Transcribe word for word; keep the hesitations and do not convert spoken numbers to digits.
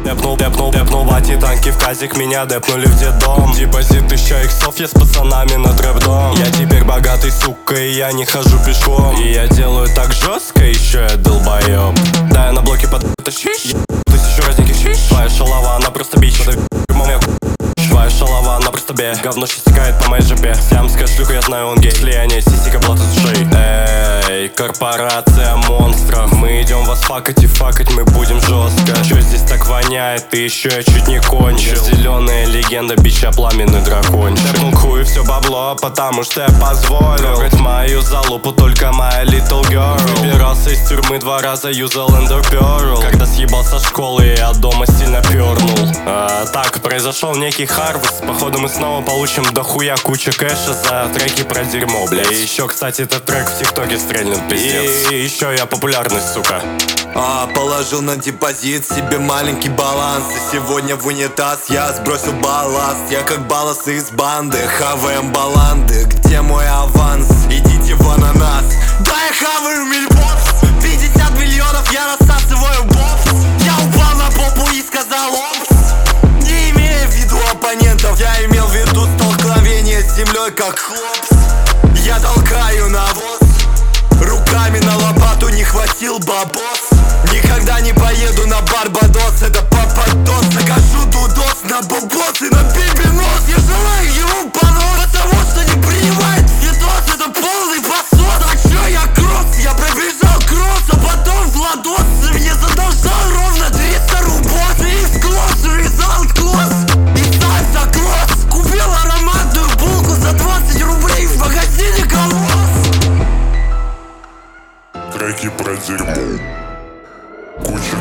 Депнул, депнул, депнул, бати танки в казик, меня депнули в детдом. Депозит тысяча иксов, я с пацанами на трэп-дом. Я теперь богатый, сука, и я не хожу пешком. И я делаю так жестко, еще я долбоёб. Да, я на блоке под тащишь, тысячу разниких щищ. Твоя шалава, она просто бич. Твоя шалава, она просто бе. Говно сейчас стекает по моей жопе. Сиамская шлюха, я знаю, он гей. Слияние сисика, плата с ушей. Эй, корпорация монстров. Мы идем вас факать и факать мы будем жестко. Чё здесь так воняет, и еще я чуть не кончил. Зеленая легенда, бича, пламенный дракончик. Тернул хуй все бабло, потому что я позволил трогать мою залупу только моя little girl. Выбирался из тюрьмы два раза, юзал Ender Pearl. Когда съебал со школы, я дома сильно пернул. а, Так, произошел некий харвест. Походу мы снова получим дохуя куча кэша за треки про дерьмо, бля. И еще, кстати, этот трек в тиктоке стрельнет, пиздец. И еще я популярный, сука. А, положил на депозит себе маленький баланс. И сегодня в унитаз я сбросил балласт. Я как баллас из банды, хаваем баланды. Где мой аванс? Идите в ананас. Да, я хаваю мильбокс. пятьдесят миллионов я рассасываю бокс. Я упал на попу и сказал опс. Не имея в виду оппонентов, я имел в виду столкновение с землей как хлопс. Я толкаю навоз. Руками на лопату не хватил бабос. Никогда не поеду на Барбадос, это пападос. Накажу дудос на бобос и на бибинос. Я желаю ему понос, потому что не принимает видос. Это полный посос. А чё я кросс? Я пробежал кросс, а потом Владос мне задолжал ровно триста рубов. И склос, резалт клосс, и сальса клосс. Купил ароматную булку за двадцать рублей в магазине Колосс. Треки про дерьмо, куча